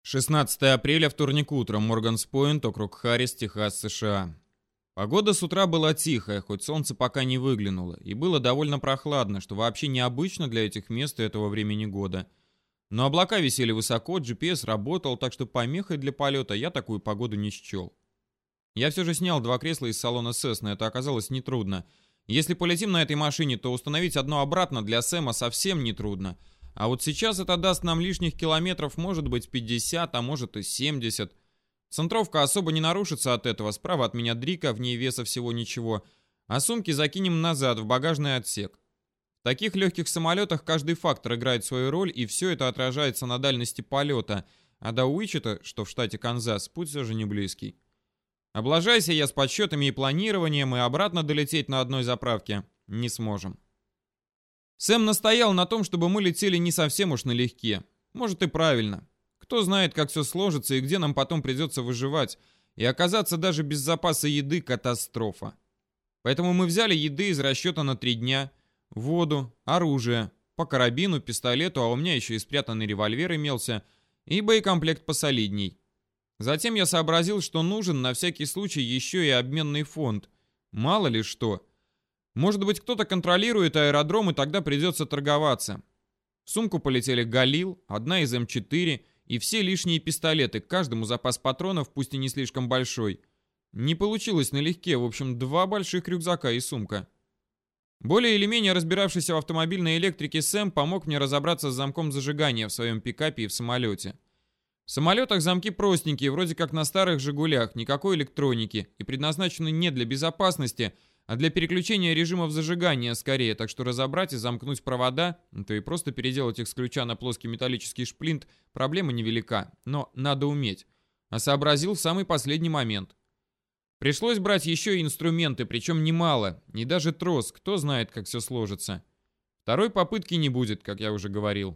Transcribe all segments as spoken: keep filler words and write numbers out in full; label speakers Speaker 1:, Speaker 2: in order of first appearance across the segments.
Speaker 1: шестнадцатое апреля, вторник утром, Морганс-Пойнт, округ Харрис, Техас, США. Погода с утра была тихая, хоть солнце пока не выглянуло, и было довольно прохладно, что вообще необычно для этих мест и этого времени года. Но облака висели высоко, джи пи эс работал, так что помехой для полета я такую погоду не счел. Я все же снял два кресла из салона Cessna, это оказалось нетрудно. Если полетим на этой машине, то установить одно обратно для Сэма совсем нетрудно. А вот сейчас это даст нам лишних километров, может быть пятьдесят, а может и семьдесят. Центровка особо не нарушится от этого, справа от меня Дрика, в ней веса всего ничего. А сумки закинем назад, в багажный отсек. В таких легких самолетах каждый фактор играет свою роль, и все это отражается на дальности полета. А до Уичета, что в штате Канзас, путь все же не близкий. Облажайся я с подсчетами и планированием, и обратно долететь на одной заправке не сможем. Сэм настоял на том, чтобы мы летели не совсем уж налегке. Может и правильно. Кто знает, как все сложится и где нам потом придется выживать. И оказаться даже без запаса еды – катастрофа. Поэтому мы взяли еды из расчета на три дня, воду, оружие, по карабину, пистолету, а у меня еще и спрятанный револьвер имелся, и боекомплект посолидней. Затем я сообразил, что нужен на всякий случай еще и обменный фонд. Мало ли что. Может быть, кто-то контролирует аэродром, и тогда придется торговаться. В сумку полетели Галил, одна из эм четыре и все лишние пистолеты, к каждому запас патронов, пусть и не слишком большой. Не получилось налегке, в общем, два больших рюкзака и сумка. Более или менее разбиравшийся в автомобильной электрике Сэм помог мне разобраться с замком зажигания в своем пикапе и в самолете. В самолетах замки простенькие, вроде как на старых «Жигулях», никакой электроники, и предназначены не для безопасности, а для переключения режимов зажигания скорее, так что разобрать и замкнуть провода, то и просто переделать их с ключа на плоский металлический шплинт, проблема невелика, но надо уметь. А сообразил в самый последний момент. Пришлось брать еще и инструменты, причем немало, и даже трос, кто знает, как все сложится. Второй попытки не будет, как я уже говорил.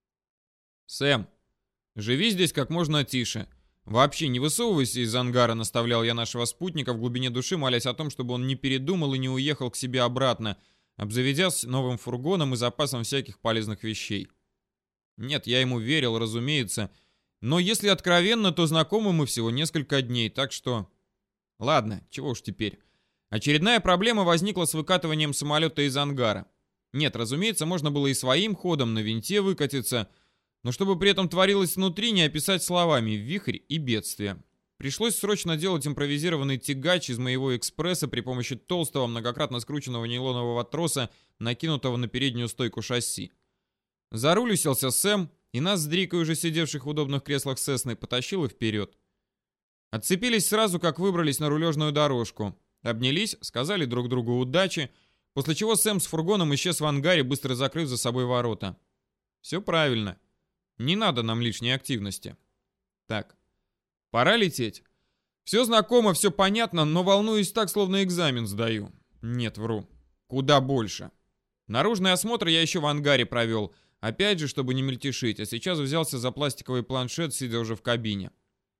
Speaker 1: «Сэм, живи здесь как можно тише. Вообще не высовывайся из ангара», — наставлял я нашего спутника в глубине души, молясь о том, чтобы он не передумал и не уехал к себе обратно, обзаведясь новым фургоном и запасом всяких полезных вещей. Нет, я ему верил, разумеется, но если откровенно, то знакомы мы всего несколько дней, так что... Ладно, чего уж теперь. Очередная проблема возникла с выкатыванием самолета из ангара. Нет, разумеется, можно было и своим ходом на винте выкатиться, но чтобы при этом творилось внутри, не описать словами: вихрь и бедствие. Пришлось срочно делать импровизированный тягач из моего экспресса при помощи толстого, многократно скрученного нейлонового троса, накинутого на переднюю стойку шасси. За руль уселся Сэм, и нас с Дрикой, уже сидевших в удобных креслах Сесны, потащило вперед. Отцепились сразу, как выбрались на рулежную дорожку. Обнялись, сказали друг другу удачи, после чего Сэм с фургоном исчез в ангаре, быстро закрыв за собой ворота. Все правильно. Не надо нам лишней активности. Так, пора лететь. Все знакомо, все понятно, но волнуюсь так, словно экзамен сдаю. Нет, вру. Куда больше. Наружный осмотр я еще в ангаре провел. Опять же, чтобы не мельтешить, а сейчас взялся за пластиковый планшет, сидя уже в кабине.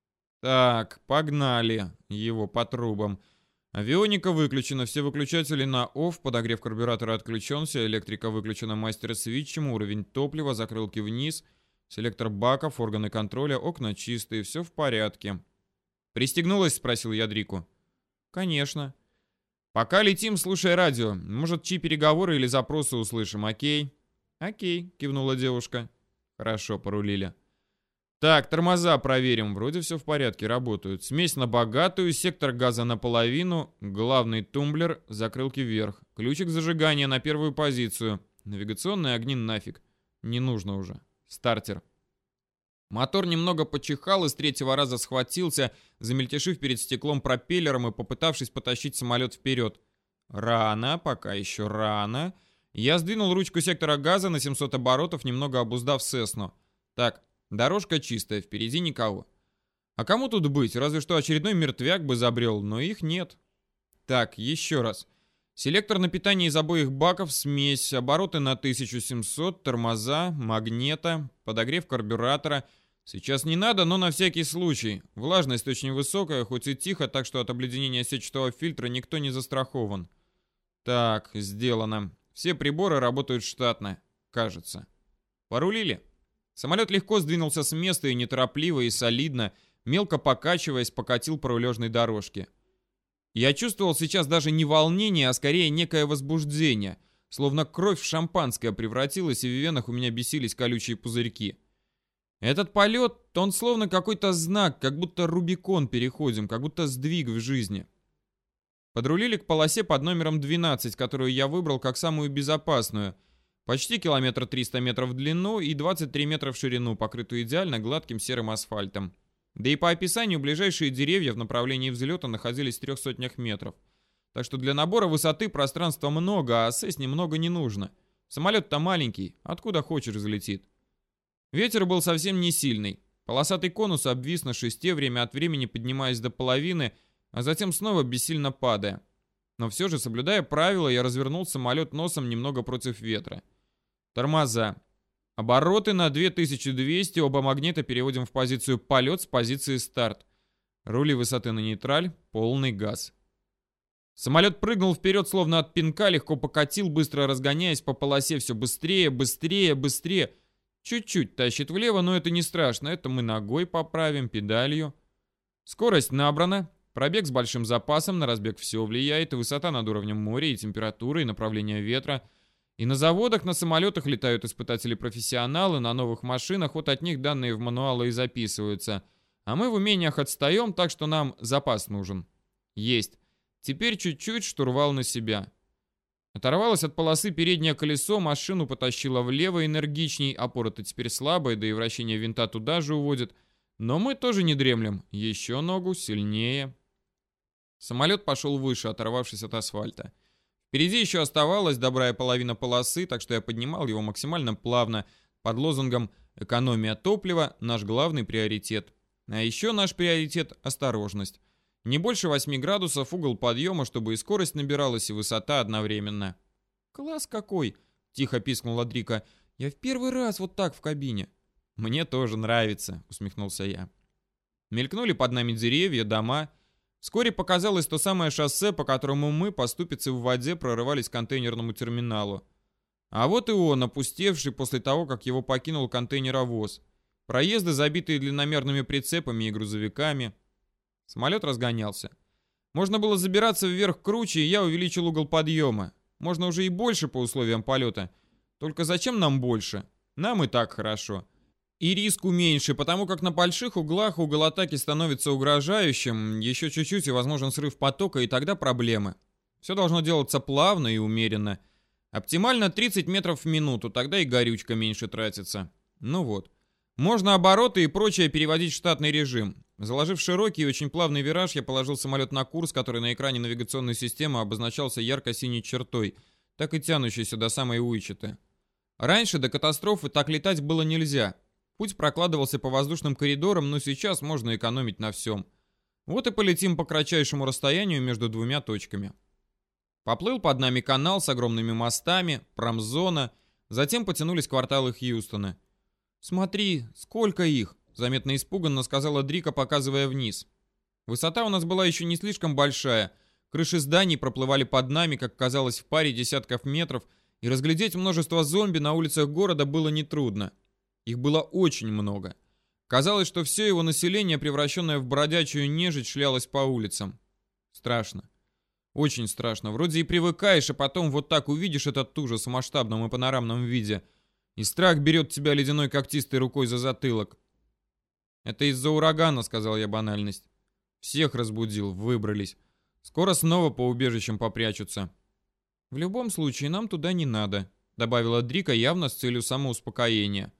Speaker 1: Так, погнали его по трубам. Авионика выключена, все выключатели на офф, подогрев карбюратора отключен, вся электрика выключена мастер-свитчем, уровень топлива, закрылки вниз, селектор баков, органы контроля, окна чистые, все в порядке. «Пристегнулась?» — спросил я Дрику. «Конечно». «Пока летим, слушай радио. Может, чьи переговоры или запросы услышим, окей?» «Окей», — кивнула девушка. «Хорошо, порулили». Так, тормоза проверим. Вроде все в порядке, работают. Смесь на богатую, сектор газа наполовину, главный тумблер, закрылки вверх. Ключик зажигания на первую позицию. Навигационные огни нафиг. Не нужно уже. Стартер. Мотор немного почихал и с третьего раза схватился, замельтешив перед стеклом пропеллером и попытавшись потащить самолет вперед. Рано, пока еще рано. Я сдвинул ручку сектора газа на семьсот оборотов, немного обуздав Сесну. Так, дорожка чистая, впереди никого. А кому тут быть? Разве что очередной мертвяк бы забрел, но их нет. Так, еще раз. Селектор на питание из обоих баков, смесь, обороты на тысячу семьсот, тормоза, магнета, подогрев карбюратора. Сейчас не надо, но на всякий случай. Влажность очень высокая, хоть и тихо, так что от обледенения сетчатого фильтра никто не застрахован. Так, сделано. Все приборы работают штатно, кажется. Порулили. Самолет легко сдвинулся с места и неторопливо и солидно, мелко покачиваясь, покатил по рулежной дорожке. Я чувствовал сейчас даже не волнение, а скорее некое возбуждение, словно кровь в шампанское превратилась, и в венах у меня бесились колючие пузырьки. Этот полет, он словно какой-то знак, как будто Рубикон переходим, как будто сдвиг в жизни. Подрулили к полосе под номером двенадцать, которую я выбрал как самую безопасную. Почти километр триста метров в длину и двадцать три метра в ширину, покрытую идеально гладким серым асфальтом. Да и по описанию ближайшие деревья в направлении взлета находились в трех сотнях метров. Так что для набора высоты пространства много, а сесть немного не нужно. Самолет-то маленький, откуда хочешь залетит. Ветер был совсем не сильный. Полосатый конус обвис на шесте, время от времени поднимаясь до половины, а затем снова бессильно падая. Но все же, соблюдая правила, я развернул самолет носом немного против ветра. Тормоза. Обороты на две тысячи двести, оба магнита переводим в позицию полет с позиции старт. Рули высоты на нейтраль, полный газ. Самолет прыгнул вперед, словно от пинка, легко покатил, быстро разгоняясь по полосе, все быстрее, быстрее, быстрее. Чуть-чуть тащит влево, но это не страшно, это мы ногой поправим, педалью. Скорость набрана, пробег с большим запасом, на разбег все влияет, и высота над уровнем моря, и температура, и направление ветра. И на заводах, на самолетах летают испытатели-профессионалы, на новых машинах, вот от них данные в мануалы и записываются. А мы в умениях отстаем, так что нам запас нужен. Есть. Теперь чуть-чуть штурвал на себя. Оторвалось от полосы переднее колесо, машину потащило влево энергичней, опора-то теперь слабая, да и вращение винта туда же уводит. Но мы тоже не дремлем. Еще ногу, сильнее. Самолет пошел выше, оторвавшись от асфальта. Впереди еще оставалась добрая половина полосы, так что я поднимал его максимально плавно, под лозунгом «Экономия топлива – наш главный приоритет». А еще наш приоритет – осторожность. Не больше восьми градусов угол подъема, чтобы и скорость набиралась, и высота одновременно. «Класс какой!» – тихо пискнула Дрика. «Я в первый раз вот так в кабине». «Мне тоже нравится», – усмехнулся я. Мелькнули под нами деревья, дома. Вскоре показалось то самое шоссе, по которому мы, по ступице в воде, прорывались к контейнерному терминалу. А вот и он, опустевший после того, как его покинул контейнеровоз. Проезды, забитые длинномерными прицепами и грузовиками. Самолет разгонялся. Можно было забираться вверх круче, и я увеличил угол подъема. Можно уже и больше по условиям полета. Только зачем нам больше? Нам и так хорошо. И риску меньше, потому как на больших углах угол атаки становится угрожающим, еще чуть-чуть и возможен срыв потока, и тогда проблемы. Все должно делаться плавно и умеренно. Оптимально тридцать метров в минуту, тогда и горючка меньше тратится. Ну вот. Можно обороты и прочее переводить в штатный режим. Заложив широкий и очень плавный вираж, я положил самолет на курс, который на экране навигационной системы обозначался ярко-синей чертой, так и тянущейся до самой Уичета. Раньше до катастрофы так летать было нельзя. Путь прокладывался по воздушным коридорам, но сейчас можно экономить на всем. Вот и полетим по кратчайшему расстоянию между двумя точками. Поплыл под нами канал с огромными мостами, промзона, затем потянулись кварталы Хьюстона. «Смотри, сколько их!» — заметно испуганно сказала Дрика, показывая вниз. Высота у нас была еще не слишком большая, крыши зданий проплывали под нами, как казалось, в паре десятков метров, и разглядеть множество зомби на улицах города было нетрудно. Их было очень много. Казалось, что все его население, превращенное в бродячую нежить, шлялось по улицам. Страшно. Очень страшно. Вроде и привыкаешь, а потом вот так увидишь этот ужас в масштабном и панорамном виде. И страх берет тебя ледяной когтистой рукой за затылок. «Это из-за урагана», — сказал я банальность. «Всех разбудил, выбрались. Скоро снова по убежищам попрячутся». «В любом случае, нам туда не надо», — добавила Дрика явно с целью самоуспокоения.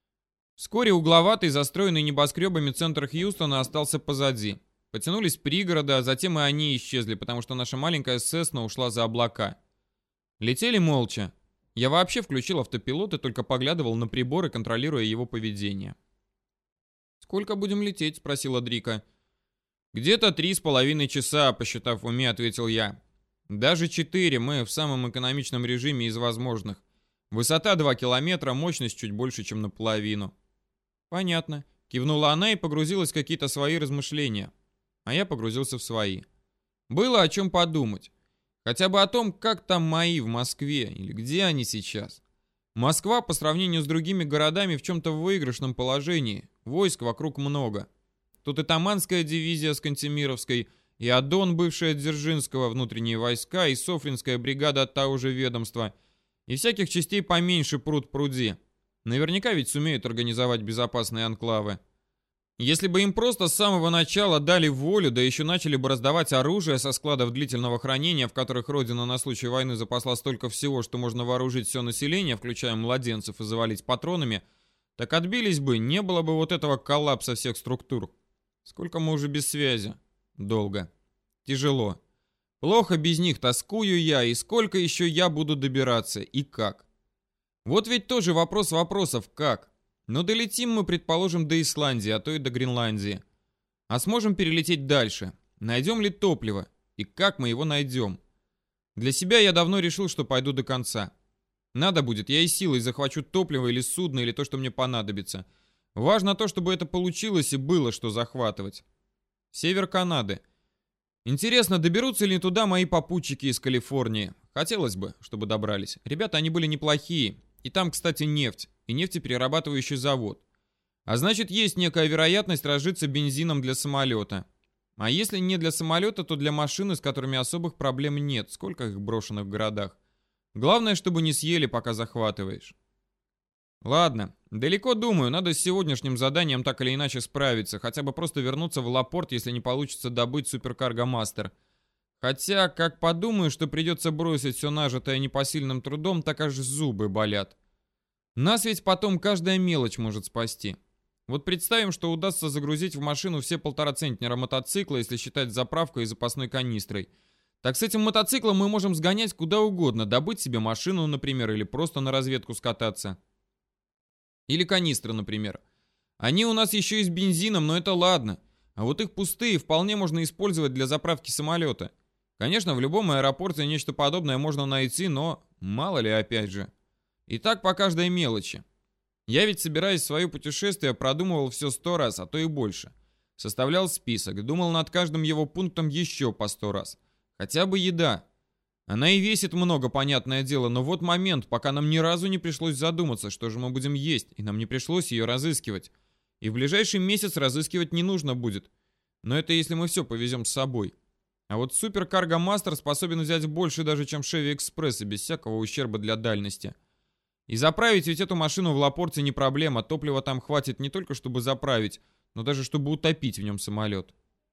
Speaker 1: Вскоре угловатый, застроенный небоскребами центр Хьюстона остался позади. Потянулись пригороды, а затем и они исчезли, потому что наша маленькая Сесна ушла за облака. Летели молча. Я вообще включил автопилот и только поглядывал на приборы, контролируя его поведение. «Сколько будем лететь?» — спросила Дрика. «Где-то три с половиной часа», — посчитав в уме, ответил я. «Даже четыре, мы в самом экономичном режиме из возможных. Высота два километра, мощность чуть больше, чем наполовину». «Понятно», — кивнула она и погрузилась в какие-то свои размышления. А я погрузился в свои. Было о чем подумать. Хотя бы о том, как там мои в Москве, или где они сейчас. Москва по сравнению с другими городами в чем-то в выигрышном положении. Войск вокруг много. Тут и Таманская дивизия с Кантемировской, и Адон, бывшая от Дзержинского, внутренние войска, и Софринская бригада от того же ведомства, и всяких частей поменьше пруд-пруди. Наверняка ведь сумеют организовать безопасные анклавы. Если бы им просто с самого начала дали волю, да еще начали бы раздавать оружие со складов длительного хранения, в которых Родина на случай войны запасла столько всего, что можно вооружить все население, включая младенцев, и завалить патронами, так отбились бы, не было бы вот этого коллапса всех структур. Сколько мы уже без связи? Долго. Тяжело. Плохо без них, тоскую я, и сколько еще я буду добираться, и как? Вот ведь тоже вопрос вопросов, как? Но долетим мы, предположим, до Исландии, а то и до Гренландии. А сможем перелететь дальше? Найдем ли топливо? И как мы его найдем? Для себя я давно решил, что пойду до конца. Надо будет, я и силой захвачу топливо или судно, или то, что мне понадобится. Важно то, чтобы это получилось и было, что захватывать. Север Канады. Интересно, доберутся ли туда мои попутчики из Калифорнии? Хотелось бы, чтобы добрались. Ребята, они были неплохие. И там, кстати, нефть. И нефтеперерабатывающий завод. А значит, есть некая вероятность разжиться бензином для самолета. А если не для самолета, то для машины, с которыми особых проблем нет. Сколько их брошено в городах. Главное, чтобы не съели, пока захватываешь. Ладно, далеко думаю, надо с сегодняшним заданием так или иначе справиться. Хотя бы просто вернуться в Лапорт, если не получится добыть суперкарго Мастер. Хотя, как подумаю, что придется бросить все нажитое непосильным трудом, так аж зубы болят. Нас ведь потом каждая мелочь может спасти. Вот представим, что удастся загрузить в машину все полтора центнера мотоцикла, если считать заправкой и запасной канистрой. Так с этим мотоциклом мы можем сгонять куда угодно, добыть себе машину, например, или просто на разведку скататься. Или канистры, например. Они у нас еще и с бензином, но это ладно. А вот их пустые вполне можно использовать для заправки самолета. Конечно, в любом аэропорте нечто подобное можно найти, но мало ли опять же. И так по каждой мелочи. Я ведь, собираясь в свое путешествие, продумывал все сто раз, а то и больше. Составлял список, думал над каждым его пунктом еще по сто раз. Хотя бы еда. Она и весит много, понятное дело, но вот момент, пока нам ни разу не пришлось задуматься, что же мы будем есть, и нам не пришлось ее разыскивать. И в ближайший месяц разыскивать не нужно будет. Но это если мы все повезем с собой. А вот Супер Карго Мастер способен взять больше даже, чем Chevy Express, и без всякого ущерба для дальности. И заправить ведь эту машину в Лапорте не проблема, топлива там хватит не только чтобы заправить, но даже чтобы утопить в нем самолет.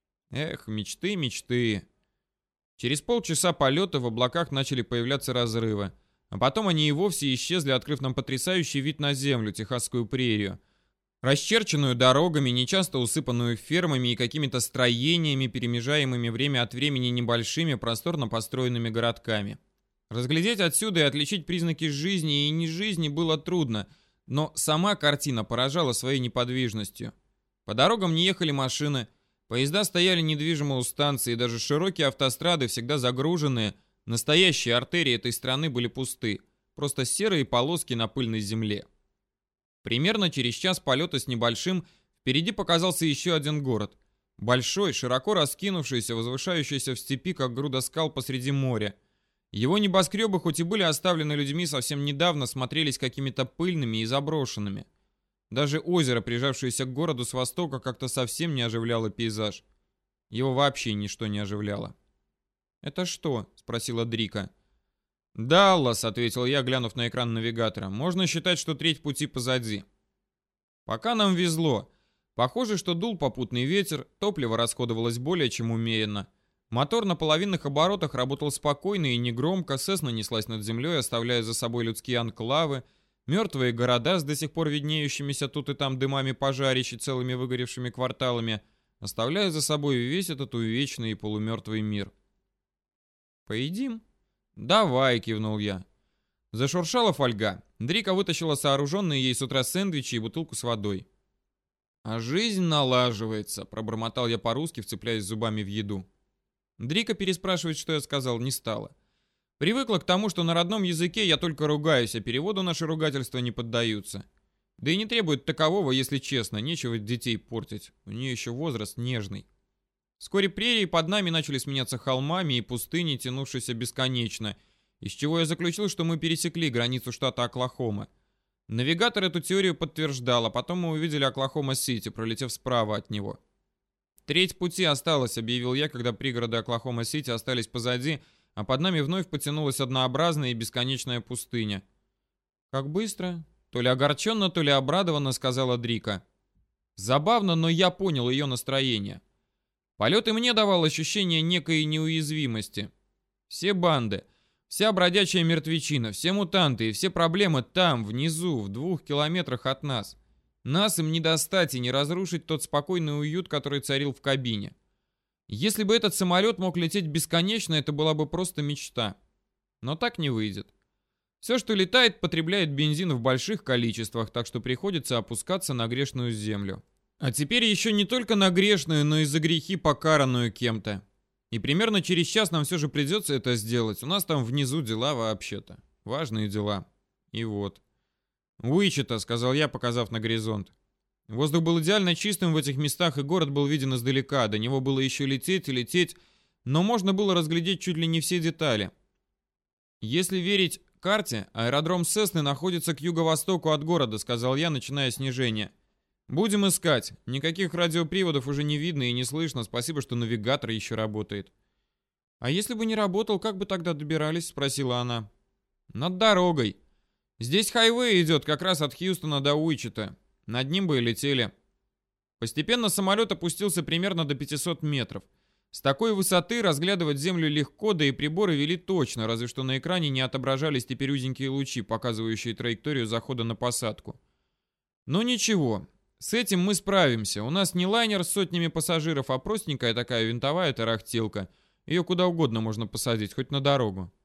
Speaker 1: Эх, мечты, мечты. Через полчаса полета в облаках начали появляться разрывы, а потом они и вовсе исчезли, открыв нам потрясающий вид на землю, техасскую прерию, расчерченную дорогами, нечасто усыпанную фермами и какими-то строениями, перемежаемыми время от времени небольшими, просторно построенными городками. Разглядеть отсюда и отличить признаки жизни и нежизни было трудно, но сама картина поражала своей неподвижностью. По дорогам не ехали машины, поезда стояли недвижимо у станции, и даже широкие автострады, всегда загруженные, настоящие артерии этой страны были пусты, просто серые полоски на пыльной земле. Примерно через час полета с небольшим впереди показался еще один город. Большой, широко раскинувшийся, возвышающийся в степи, как груда скал посреди моря. Его небоскребы, хоть и были оставлены людьми совсем недавно, смотрелись какими-то пыльными и заброшенными. Даже озеро, прижавшееся к городу с востока, как-то совсем не оживляло пейзаж. Его вообще ничто не оживляло. «Это что?» — спросила Дрика. «Даллас», — ответил я, глянув на экран навигатора. «Можно считать, что треть пути позади». Пока нам везло. Похоже, что дул попутный ветер, топливо расходовалось более чем умеренно. Мотор на половинных оборотах работал спокойно и негромко, Сесна неслась над землей, оставляя за собой людские анклавы, мертвые города с до сих пор виднеющимися тут и там дымами пожарищ и целыми выгоревшими кварталами, оставляя за собой весь этот увечный и полумертвый мир. «Поедим?» «Давай», — кивнул я. Зашуршала фольга. Дрика вытащила сооруженные ей с утра сэндвичи и бутылку с водой. «А жизнь налаживается», — пробормотал я по-русски, вцепляясь зубами в еду. Дрика переспрашивать, что я сказал, не стала. Привыкла к тому, что на родном языке я только ругаюсь, а переводу наши ругательства не поддаются. Да и не требует такового, если честно, нечего детей портить. У нее еще возраст нежный. Вскоре прерии под нами начали сменяться холмами и пустыней, тянувшейся бесконечно. из чего я заключил, что мы пересекли границу штата Оклахома. Навигатор эту теорию подтверждал, а потом мы увидели Оклахома-Сити, пролетев справа от него. «Треть пути осталось», — объявил я, когда пригороды Оклахома-Сити остались позади, а под нами вновь потянулась однообразная и бесконечная пустыня. «Как быстро?» — то ли огорченно, то ли обрадованно сказала Дрика. Забавно, но я понял ее настроение. Полет и мне давал ощущение некой неуязвимости. Все банды, вся бродячая мертвечина, все мутанты и все проблемы там, внизу, в двух километрах от нас. Нас им не достать и не разрушить тот спокойный уют, который царил в кабине. Если бы этот самолет мог лететь бесконечно, это была бы просто мечта. Но так не выйдет. Все, что летает, потребляет бензин в больших количествах, так что приходится опускаться на грешную землю. А теперь еще не только на грешную, но и за грехи покаранную кем-то. И примерно через час нам все же придется это сделать. У нас там внизу дела вообще-то. Важные дела. И вот. «Уичета», — сказал я, показав на горизонт. Воздух был идеально чистым в этих местах, и город был виден издалека. До него было еще лететь и лететь, но можно было разглядеть чуть ли не все детали. Если верить карте, аэродром Сесны находится к юго-востоку от города, сказал я, начиная снижение. Будем искать. Никаких радиоприводов уже не видно и не слышно. Спасибо, что навигатор еще работает. А если бы не работал, как бы тогда добирались? Спросила она. Над дорогой. Здесь хайвей идет как раз от Хьюстона до Уичета. Над ним бы и летели. Постепенно самолет опустился примерно до пятисот метров. С такой высоты разглядывать землю легко, да и приборы вели точно, разве что на экране не отображались теперь узенькие лучи, показывающие траекторию захода на посадку. Но ничего, с этим мы справимся. У нас не лайнер с сотнями пассажиров, а простенькая такая винтовая тарахтелка. Ее куда угодно можно посадить, хоть на дорогу.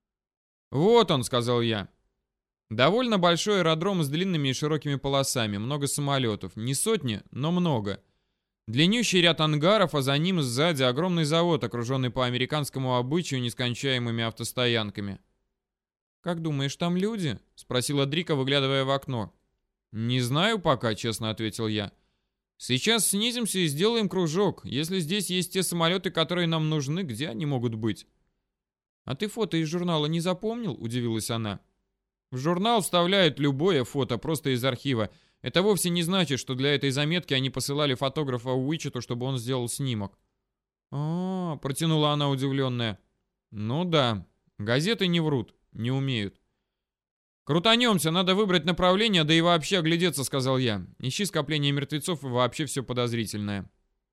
Speaker 1: «Вот он», — сказал я. Довольно большой аэродром с длинными и широкими полосами, много самолетов. Не сотни, но много. Длиннющий ряд ангаров, а за ним сзади огромный завод, окруженный по американскому обычаю нескончаемыми автостоянками. «Как думаешь, там люди?» — спросила Дрика, выглядывая в окно. «Не знаю пока», — честно ответил я. «Сейчас снизимся и сделаем кружок. Если здесь есть те самолеты, которые нам нужны, где они могут быть?» «А ты фото из журнала не запомнил?» — удивилась она. «В журнал вставляют любое фото, просто из архива. Это вовсе не значит, что для этой заметки они посылали фотографа Уичету, чтобы он сделал снимок». «А-а-а», протянула она удивленная. «Ну да, газеты не врут, не умеют». «Крутанемся, надо выбрать направление, да и вообще оглядеться», — сказал я. «Ищи скопление мертвецов и вообще все подозрительное».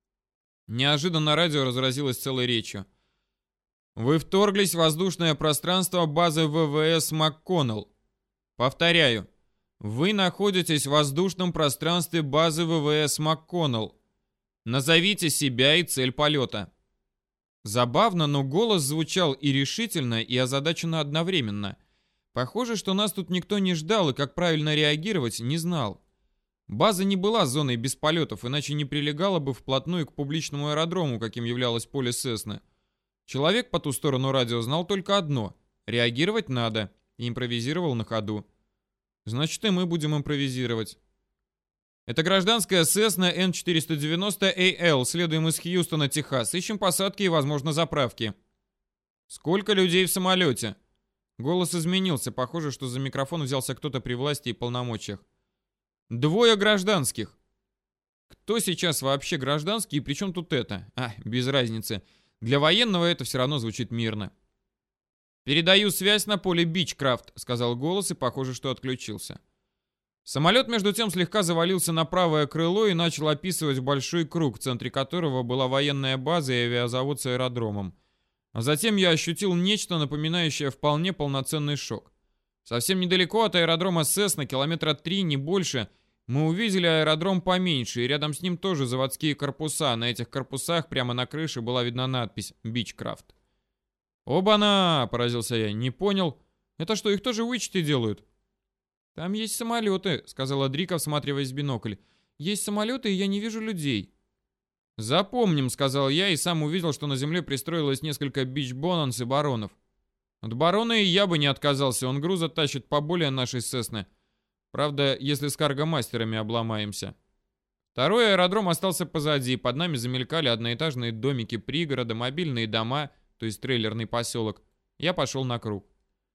Speaker 1: Неожиданно радио разразилось целой речью. «Вы вторглись в воздушное пространство базы ВВС МакКоннелл. Повторяю. Вы находитесь в воздушном пространстве базы ВВС МакКоннелл. Назовите себя и цель полета». Забавно, но голос звучал и решительно, и озадаченно одновременно. Похоже, что нас тут никто не ждал и как правильно реагировать не знал. База не была зоной без полетов, иначе не прилегала бы вплотную к публичному аэродрому, каким являлось поле Сесны. Человек по ту сторону радио знал только одно — реагировать надо, и импровизировал на ходу. Значит, и мы будем импровизировать. Это гражданская Cessna Эн четыреста девяносто эй эл. Следуем из Хьюстона, Техас. Ищем посадки и, возможно, заправки. Сколько людей в самолете? Голос изменился. Похоже, что за микрофон взялся кто-то при власти и полномочиях. Двое гражданских. Кто сейчас вообще гражданский и при чем тут это? А, без разницы. Для военного это все равно звучит мирно. «Передаю связь на поле Бичкрафт», — сказал голос, и похоже, что отключился. Самолет, между тем, слегка завалился на правое крыло и начал описывать большой круг, в центре которого была военная база и авиазавод с аэродромом. А затем я ощутил нечто, напоминающее вполне полноценный шок. Совсем недалеко от аэродрома Сесна, километра три, не больше, мы увидели аэродром поменьше, и рядом с ним тоже заводские корпуса. На этих корпусах прямо на крыше была видна надпись «Бичкрафт». «Оба-на!» — поразился я. «Не понял. Это что, их тоже в Уичете делают?» «Там есть самолеты», — сказала Дрика, всматриваясь в бинокль. «Есть самолеты, и я не вижу людей». «Запомним», — сказал я, и сам увидел, что на земле пристроилось несколько бич-бонанс и баронов. От барона и я бы не отказался, он груза тащит поболее нашей Сесны. Правда, если с каргомастерами обломаемся. Второй аэродром остался позади, под нами замелькали одноэтажные домики пригорода, мобильные дома, то есть трейлерный поселок. Я пошел на круг.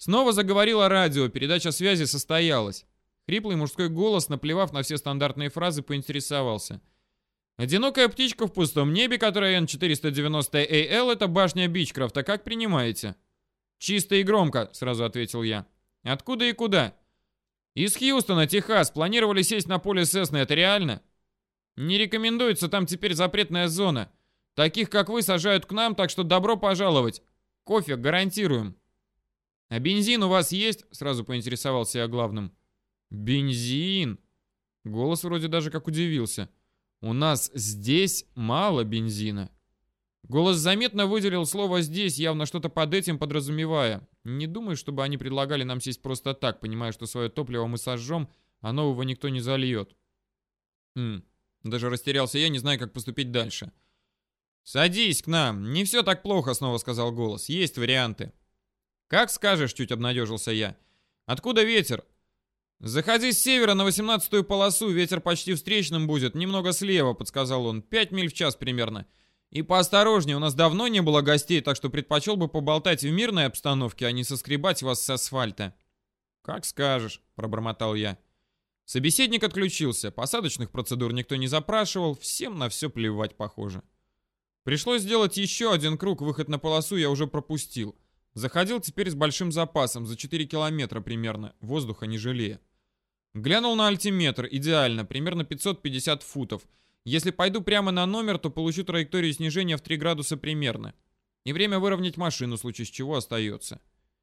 Speaker 1: Снова заговорило радио, передача связи состоялась. Хриплый мужской голос, наплевав на все стандартные фразы, поинтересовался. «Одинокая птичка в пустом небе, которая Н четыреста девяносто эй эл, это башня Бичкрофта. Как принимаете?» «Чисто и громко», — сразу ответил я. «Откуда и куда?» «Из Хьюстона, Техас. Планировали сесть на поле Сесны. Это реально?» «Не рекомендуется, там теперь запретная зона. Таких, как вы, сажают к нам, так что добро пожаловать. Кофе гарантируем». «А бензин у вас есть?» — сразу поинтересовался я главным. «Бензин?» Голос вроде даже как удивился. «У нас здесь мало бензина». Голос заметно выделил слово «здесь», явно что-то под этим подразумевая. Не думаю, чтобы они предлагали нам сесть просто так, понимая, что свое топливо мы сожжем, а нового никто не зальет. Хм, даже растерялся я, не знаю, как поступить дальше. «Садись к нам, не все так плохо», — снова сказал голос. «Есть варианты». «Как скажешь», — чуть обнадежился я. «Откуда ветер?» «Заходи с севера на восемнадцатую полосу, ветер почти встречным будет, немного слева», — подсказал он. «Пять миль в час примерно. И поосторожнее, у нас давно не было гостей, так что предпочел бы поболтать в мирной обстановке, а не соскребать вас с асфальта». «Как скажешь», — пробормотал я. Собеседник отключился, посадочных процедур никто не запрашивал, всем на все плевать, похоже. Пришлось сделать еще один круг, выход на полосу я уже пропустил. Заходил теперь с большим запасом, за четыре километра примерно, воздуха не жалея. Глянул на альтиметр, идеально, примерно пятьсот пятьдесят футов. Если пойду прямо на номер, то получу траекторию снижения в три градуса примерно. И время выровнять машину, в случае с чего остается.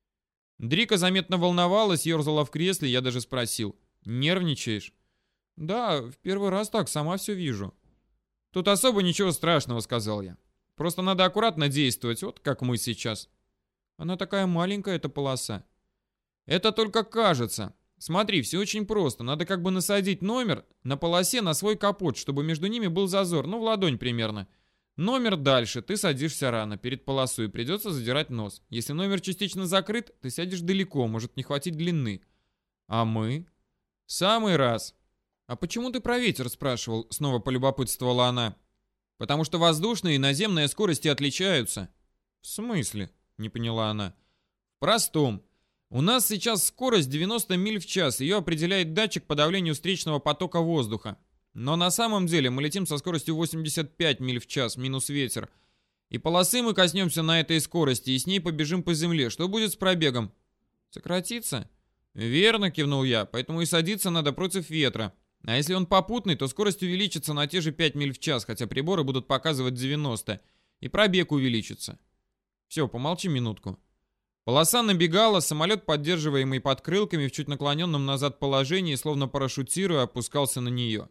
Speaker 1: Дрика заметно волновалась, ерзала в кресле, я даже спросил. «Нервничаешь?» «Да, в первый раз так, сама все вижу». «Тут особо ничего страшного», — сказал я. «Просто надо аккуратно действовать, вот как мы сейчас». «Она такая маленькая, эта полоса». «Это только кажется. Смотри, все очень просто. Надо как бы насадить номер на полосе на свой капот, чтобы между ними был зазор, ну в ладонь примерно. Номер дальше, ты садишься рано, перед полосой, придется задирать нос. Если номер частично закрыт, ты сядешь далеко, может не хватить длины. А мы? Самый раз». «А почему ты про ветер спрашивал?» — снова полюбопытствовала она. «Потому что воздушные и наземные скорости отличаются». «В смысле?» — не поняла она. «В простом. У нас сейчас скорость девяносто миль в час, ее определяет датчик по давлению встречного потока воздуха. Но на самом деле мы летим со скоростью восемьдесят пять миль в час, минус ветер. И полосы мы коснемся на этой скорости, и с ней побежим по земле. Что будет с пробегом?» «Сократится?» «Верно», — кивнул я, «поэтому и садиться надо против ветра. А если он попутный, то скорость увеличится на те же пять миль в час, хотя приборы будут показывать девяносто, и пробег увеличится». «Все, помолчи минутку». Полоса набегала, самолет, поддерживаемый подкрылками в чуть наклоненном назад положении, словно парашютируя, опускался на нее.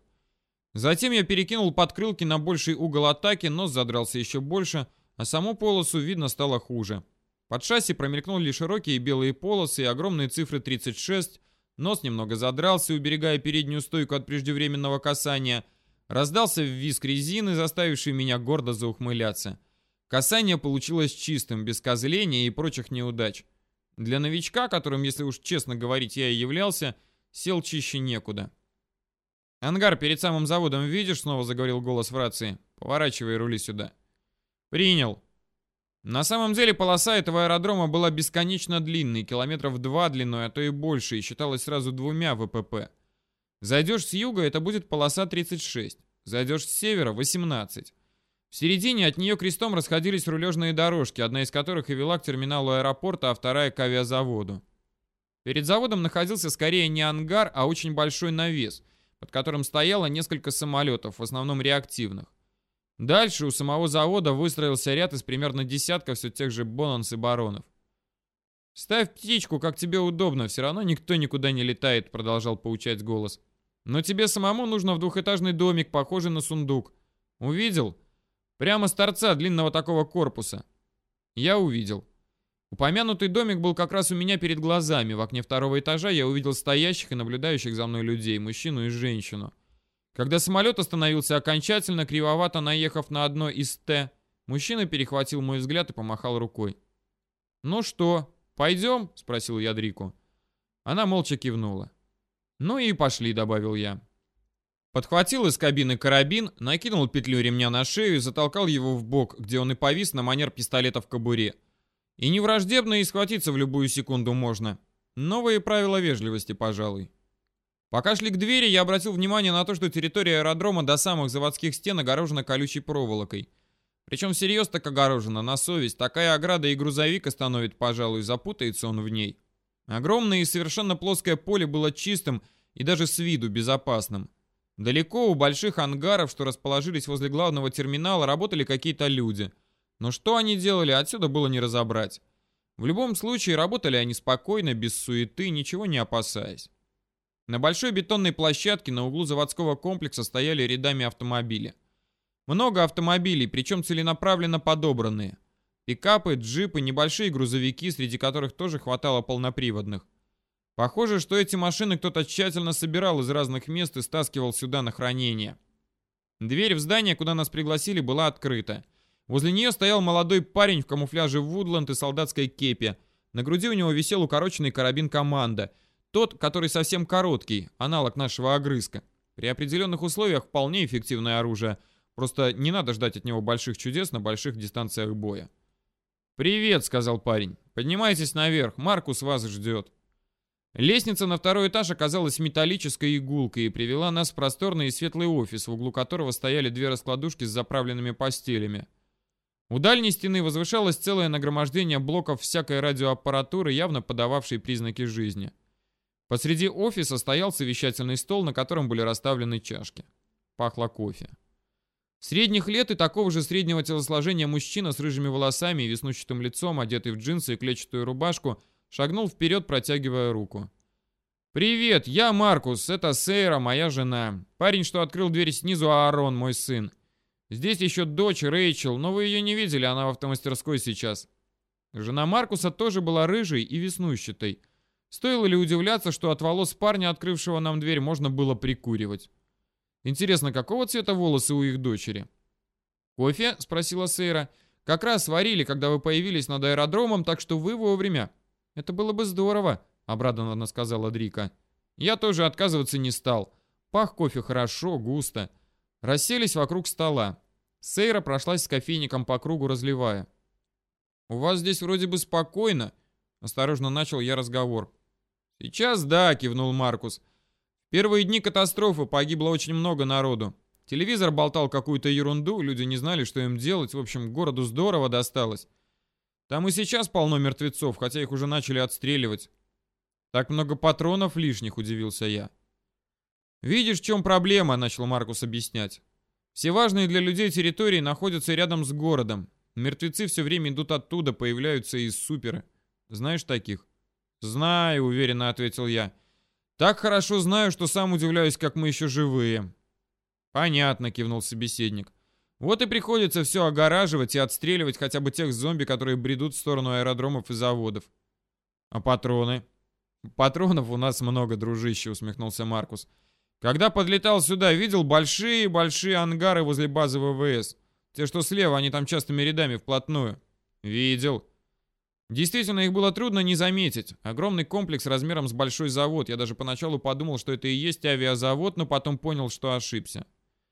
Speaker 1: Затем я перекинул подкрылки на больший угол атаки, нос задрался еще больше, а саму полосу видно стало хуже. Под шасси промелькнули широкие белые полосы и огромные цифры тридцать шесть, нос немного задрался, уберегая переднюю стойку от преждевременного касания, раздался визг резины, заставивший меня гордо заухмыляться. Касание получилось чистым, без козления и прочих неудач. Для новичка, которым, если уж честно говорить, я и являлся, сел чище некуда. «Ангар перед самым заводом видишь?» — снова заговорил голос в рации. «Поворачивай, рули сюда». «Принял». На самом деле полоса этого аэродрома была бесконечно длинной, километров два длиной, а то и больше, и считалась сразу двумя ВПП. Зайдешь с юга, это будет полоса тридцать шесть. Зайдешь с севера — восемнадцать. В середине от нее крестом расходились рулежные дорожки, одна из которых и вела к терминалу аэропорта, а вторая к авиазаводу. Перед заводом находился скорее не ангар, а очень большой навес, под которым стояло несколько самолетов, в основном реактивных. Дальше у самого завода выстроился ряд из примерно десятка все тех же Бонанс и Баронов. «Ставь птичку, как тебе удобно, все равно никто никуда не летает», — продолжал поучать голос. «Но тебе самому нужно в двухэтажный домик, похожий на сундук. Увидел? Прямо с торца длинного такого корпуса». Я увидел. Упомянутый домик был как раз у меня перед глазами. В окне второго этажа я увидел стоящих и наблюдающих за мной людей, мужчину и женщину. Когда самолет остановился окончательно, кривовато наехав на одно из Т, мужчина перехватил мой взгляд и помахал рукой. «Ну что, пойдем?» — спросил я Дрику. Она молча кивнула. «Ну и пошли», — добавил я. Подхватил из кабины карабин, накинул петлю ремня на шею и затолкал его в бок, где он и повис на манер пистолета в кобуре. И не враждебно, и схватиться в любую секунду можно. Новые правила вежливости, пожалуй. Пока шли к двери, я обратил внимание на то, что территория аэродрома до самых заводских стен огорожена колючей проволокой. Причем всерьез так огорожена, на совесть. Такая ограда и грузовик остановит, пожалуй, запутается он в ней. Огромное и совершенно плоское поле было чистым и даже с виду безопасным. Далеко у больших ангаров, что расположились возле главного терминала, работали какие-то люди. Но что они делали, отсюда было не разобрать. В любом случае, работали они спокойно, без суеты, ничего не опасаясь. На большой бетонной площадке на углу заводского комплекса стояли рядами автомобили. Много автомобилей, причем целенаправленно подобранные. Пикапы, джипы, небольшие грузовики, среди которых тоже хватало полноприводных. Похоже, что эти машины кто-то тщательно собирал из разных мест и стаскивал сюда на хранение. Дверь в здание, куда нас пригласили, была открыта. Возле нее стоял молодой парень в камуфляже Вудланд и солдатской кепе. На груди у него висел укороченный карабин «Команда». Тот, который совсем короткий, аналог нашего огрызка. При определенных условиях вполне эффективное оружие. Просто не надо ждать от него больших чудес на больших дистанциях боя. «Привет», — сказал парень. «Поднимайтесь наверх, Маркус вас ждет». Лестница на второй этаж оказалась металлической и гулкой и привела нас в просторный и светлый офис, в углу которого стояли две раскладушки с заправленными постелями. У дальней стены возвышалось целое нагромождение блоков всякой радиоаппаратуры, явно подававшей признаки жизни. Посреди офиса стоял совещательный стол, на котором были расставлены чашки. Пахло кофе. Средних лет и такого же среднего телосложения мужчина с рыжими волосами и веснущатым лицом, одетый в джинсы и клетчатую рубашку, шагнул вперед, протягивая руку. «Привет, я Маркус, это Сейра, моя жена. Парень, что открыл дверь снизу, Аарон, мой сын. Здесь еще дочь Рэйчел, но вы ее не видели, она в автомастерской сейчас». Жена Маркуса тоже была рыжей и веснущатой. Стоило ли удивляться, что от волос парня, открывшего нам дверь, можно было прикуривать? Интересно, какого цвета волосы у их дочери? «Кофе?» — спросила Сейра. «Как раз сварили, когда вы появились над аэродромом, так что вы вовремя». «Это было бы здорово», — обрадованно сказала Дрика. Я тоже отказываться не стал. Пах кофе хорошо, густо. Расселись вокруг стола. Сейра прошлась с кофейником по кругу, разливая. «У вас здесь вроде бы спокойно», — осторожно начал я разговор. «Сейчас да», — кивнул Маркус. «В первые дни катастрофы погибло очень много народу. Телевизор болтал какую-то ерунду, люди не знали, что им делать. В общем, городу здорово досталось. Там и сейчас полно мертвецов, хотя их уже начали отстреливать». «Так много патронов лишних», — удивился я. «Видишь, в чем проблема», — начал Маркус объяснять. «Все важные для людей территории находятся рядом с городом. Мертвецы все время идут оттуда, появляются из суперы. Знаешь таких?» «Знаю», — уверенно ответил я. «Так хорошо знаю, что сам удивляюсь, как мы еще живые». «Понятно», — кивнул собеседник. «Вот и приходится все огораживать и отстреливать хотя бы тех зомби, которые бредут в сторону аэродромов и заводов». «А патроны?» «Патронов у нас много, дружище», — усмехнулся Маркус. «Когда подлетал сюда, видел большие-большие ангары возле базы ВВС. Те, что слева, они там частыми рядами вплотную». «Видел». Действительно, их было трудно не заметить. Огромный комплекс размером с большой завод. Я даже поначалу подумал, что это и есть авиазавод, но потом понял, что ошибся.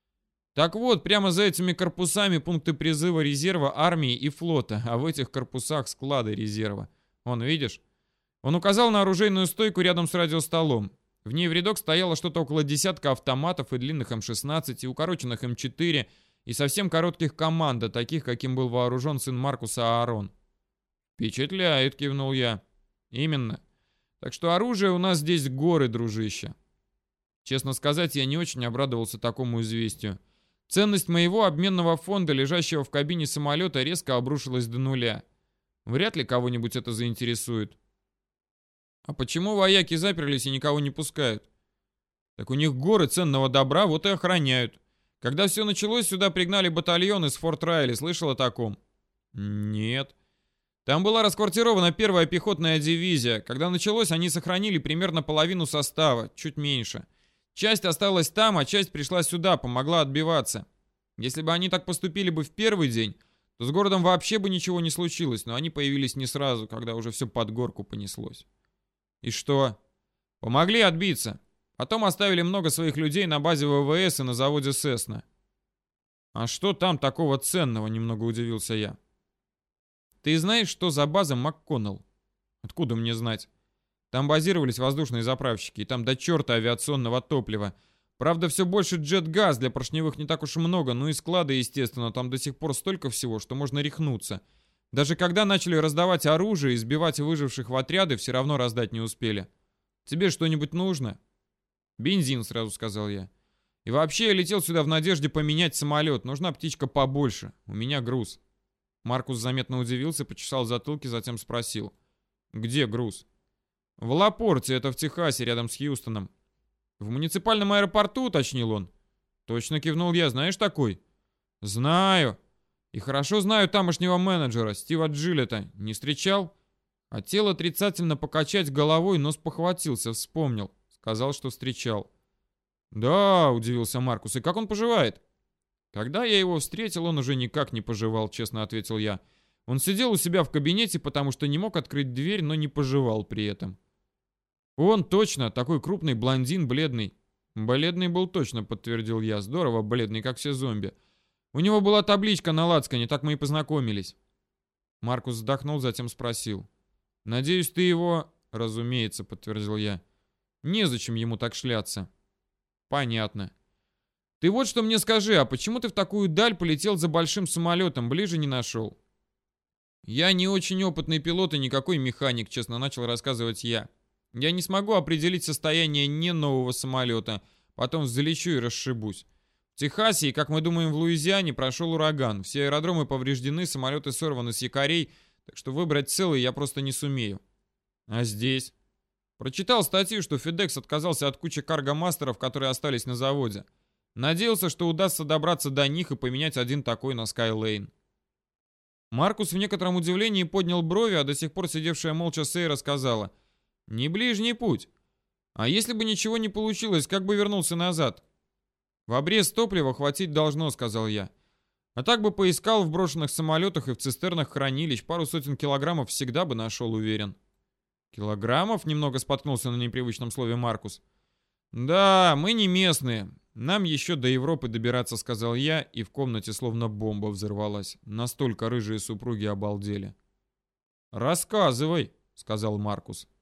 Speaker 1: Так вот, прямо за этими корпусами пункты призыва резерва армии и флота, а в этих корпусах склады резерва. Вон, видишь? Он указал на оружейную стойку рядом с радиостолом. В ней в рядок стояло что-то около десятка автоматов и длинных эм шестнадцать, и укороченных эм четыре, и совсем коротких команда, таких, каким был вооружен сын Маркуса Аарон. «Впечатляет», — кивнул я. «Именно. Так что оружие у нас здесь горы, дружище». Честно сказать, я не очень обрадовался такому известию. Ценность моего обменного фонда, лежащего в кабине самолета, резко обрушилась до нуля. Вряд ли кого-нибудь это заинтересует. «А почему вояки заперлись и никого не пускают?» «Так у них горы ценного добра, вот и охраняют. Когда все началось, сюда пригнали батальон из Форт Райли. Слышал о таком?» «Нет. Там была расквартирована первая пехотная дивизия. Когда началось, они сохранили примерно половину состава, чуть меньше. Часть осталась там, а часть пришла сюда, помогла отбиваться. Если бы они так поступили бы в первый день, то с городом вообще бы ничего не случилось, но они появились не сразу, когда уже все под горку понеслось». «И что?» «Помогли отбиться. Потом оставили много своих людей на базе ВВС и на заводе Сесна». «А что там такого ценного?» — немного удивился я. Ты знаешь, что за база МакКоннелл? Откуда мне знать? Там базировались воздушные заправщики, и там до черта авиационного топлива. Правда, все больше джет-газ, для поршневых не так уж и много, ну и склады, естественно, там до сих пор столько всего, что можно рехнуться. Даже когда начали раздавать оружие и сбивать выживших в отряды, все равно раздать не успели. Тебе что-нибудь нужно? Бензин, сразу сказал я. И вообще я летел сюда в надежде поменять самолет. Нужна птичка побольше. У меня груз. Маркус заметно удивился, почесал затылки, затем спросил. Где груз? В Лапорте, это в Техасе, рядом с Хьюстоном. В муниципальном аэропорту, уточнил он. Точно кивнул я. Знаешь такой? Знаю. И хорошо знаю тамошнего менеджера, Стива Джилета. Не встречал? Хотел отрицательно покачать головой, но спохватился, вспомнил. Сказал, что встречал. «Да», — удивился Маркус, — «и как он поживает?» «Когда я его встретил, он уже никак не поживал», — честно ответил я. «Он сидел у себя в кабинете, потому что не мог открыть дверь, но не поживал при этом». «Он точно, такой крупный блондин, бледный». «Бледный был точно», — подтвердил я, — «здорово бледный, как все зомби. У него была табличка на лацкане, так мы и познакомились». Маркус вздохнул, затем спросил. «Надеюсь, ты его...» «Разумеется», — подтвердил я. «Незачем ему так шляться». «Понятно. Ты вот что мне скажи, а почему ты в такую даль полетел за большим самолетом, ближе не нашел?» «Я не очень опытный пилот и никакой механик», — честно начал рассказывать я. «Я не смогу определить состояние не нового самолета, потом залечу и расшибусь. В Техасе и, как мы думаем, в Луизиане прошел ураган. Все аэродромы повреждены, самолеты сорваны с якорей, так что выбрать целый я просто не сумею». «А здесь?» Прочитал статью, что FedEx отказался от кучи каргомастеров, которые остались на заводе. Надеялся, что удастся добраться до них и поменять один такой на Skylane. Маркус в некотором удивлении поднял брови, а до сих пор сидевшая молча Сейра сказала: «Не ближний путь. А если бы ничего не получилось, как бы вернулся назад?» «В обрез топлива хватить должно», — сказал я. «А так бы поискал в брошенных самолетах и в цистернах хранилищ, пару сотен килограммов всегда бы нашел, уверен». «Килограммов?» — немного споткнулся на непривычном слове Маркус. «Да, мы не местные. Нам еще до Европы добираться», — сказал я, и в комнате словно бомба взорвалась. Настолько рыжие супруги обалдели. «Рассказывай», — сказал Маркус.